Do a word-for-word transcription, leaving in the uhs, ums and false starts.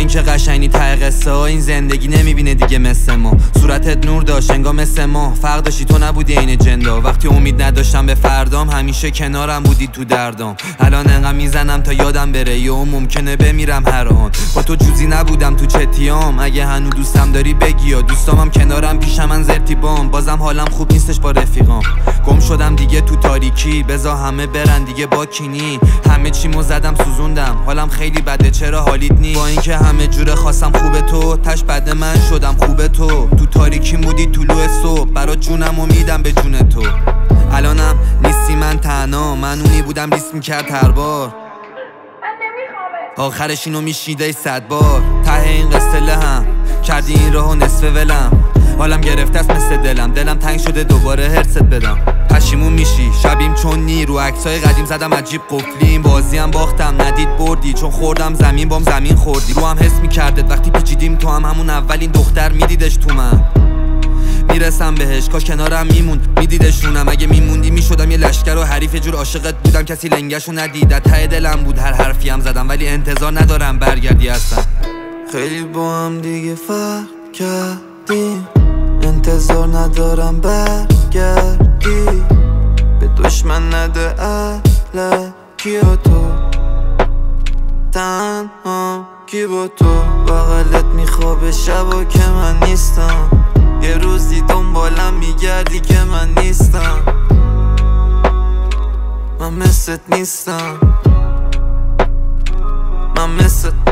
اینکه قشنگی ته قصه ها این زندگی نمیبینه دیگه مثل ما. صورتت نور داشت انگار مثل ما، فرق داشتی تو نبودی این جندا. وقتی امید نداشتم به فردام همیشه کنارم بودی تو دردام. الان انقدر میزنم تا یادم بره یا ممکنه بمیرم هر آن. با تو جوزی نبودم تو چتیام، اگه هنو دوستم داری بگی یا دوستامم کنارم پیشم من زرتیبام. بازم حالم خوب نیستش با رفیقام، گم شدم دیگه تو تاریکی. بزا همه برن دیگه با کینی، همه چیمو زدم سوزوندم. حالم خیلی بده چرا حالیت نی؟ با اینکه همه جوره خواستم خوبه تو، تش بد من شدم خوبه تو. تو تاریکی مودی طلوع صبح، برات جونم و میدم به جون تو. الانم نیستی من تنها، من اونی بودم لیست میکرد هر بار. آخرش اینو میشیده صد بار. ته این قصه لهم کردی این راهو نصف ولم. حالم گرفته است مثل دلم، دلم تنگ شده دوباره هرست بدم. پشیمون میشی شبیم چون نی رو عکسای قدیم زدم عجیب قفلیم. بازیم باختم ندید بردی، چون خوردم زمین بام زمین خوردی. رو هم حس میکردت وقتی پیچیدیم تو هم، همون اولین دختر میدیدش تو من. میرسم بهش کاش کنارم میموند میدیدشونم. اگه میموندی میشدم یه لشکر و حریف، جور عاشقت بودم کسی لنگشو ندید. ته دلم بود هر حرفی هم زدم، ولی انتظار ندارم برگردی اصلا. خیلی با هم دیگه فرق کردیم، انتظار ندارم برگردی. به دشمن نده الکی با تو، تنها کی با تو. بغلت میخوابه شبا که من نیستم، یه روزی دنبالم میگردی که من نیستم. من مثلت نیستم، من مثلت